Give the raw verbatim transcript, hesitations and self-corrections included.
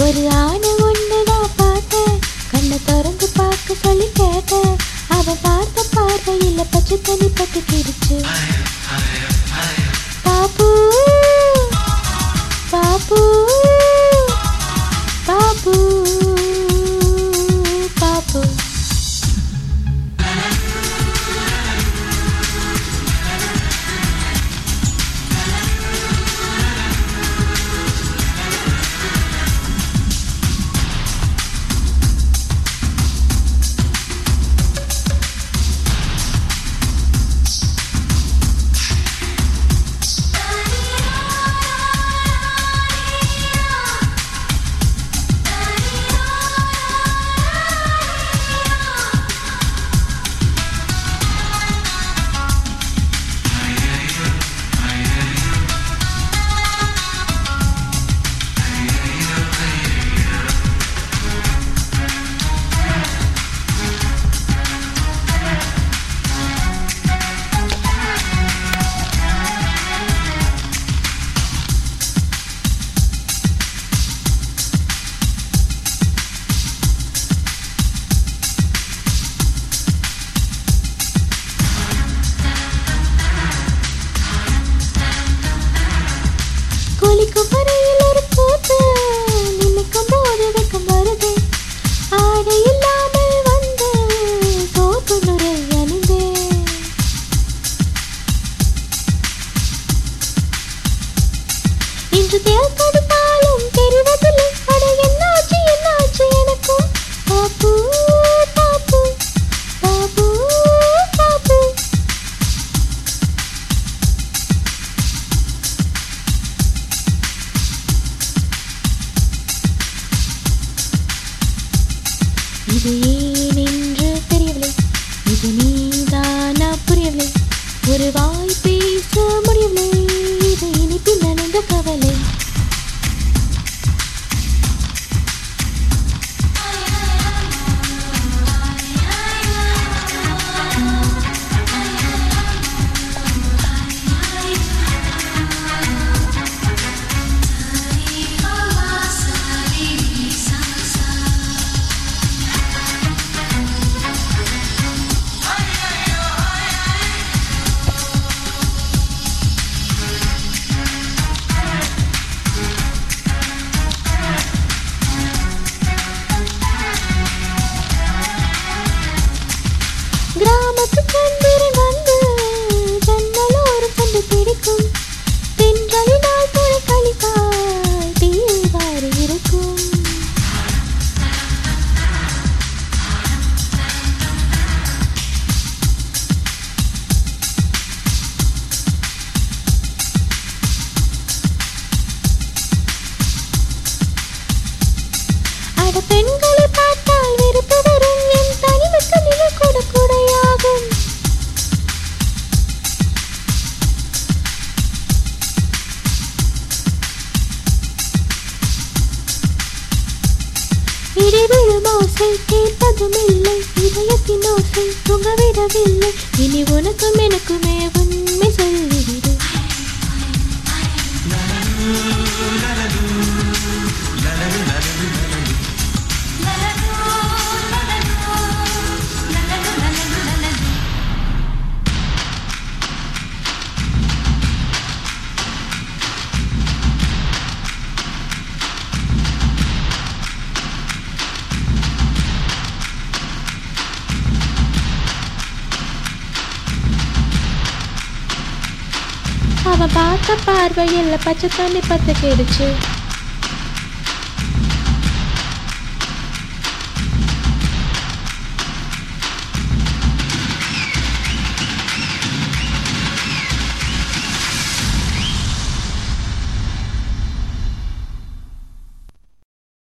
ஒரு ஆணை ஒண்ணுதான் பார்த்தேன், கண்ணை திறந்து பார்க்க சொல்லி கேட்டேன். அவன் பார்த்த பார்வையில பச்சை தண்ணி பட்டு கிடுச்சு. பாபு பாபு பாபு பாபு. குளிக்கும் வரையில் ஒரு கூத்து, நினைக்கும் போது வெக்கம் வருது. ஆடை இல்லாமல் வந்து சோப்பு நுரை அணிந்தேன். இன்று தேல் கொடுத்தாலும் தெரிவதில்லை. அட என்னாச்சு என்னாச்சு எனக்கும். பாப்பு பாப்பு பாப்பு பாப்பு. இது ஏன் என்று தெரியவில்லை, இது நீதானா புரியவில்லை. ஒரு வாய் பேச முடியவில்லை, இது இனிப்பு நனைந்த கவலை. கிராமத்து சந்திரன் வந்து ஜன்னலோரம் சென்று பிடிக்கும். தென்றலினால் துணை கழித்தால் தீவாறு இருக்கும். அட பெண்களை பார்த்தால் வெறுப்பு வரும், என் தனிமைக்கு நிலை கூட கூடையாகும். இடைவிழும் ஓசை கேட்பதும் இல்லை, இதயத்தின் ஓசை தூங்கவிடவில்லை. இனி உனக்கும் எனக்குமே உண்மை சொல்லிவிடு. அவன் பார்த்த பார்வையில் பச்சை தண்ணி பத்து கேடுச்சு.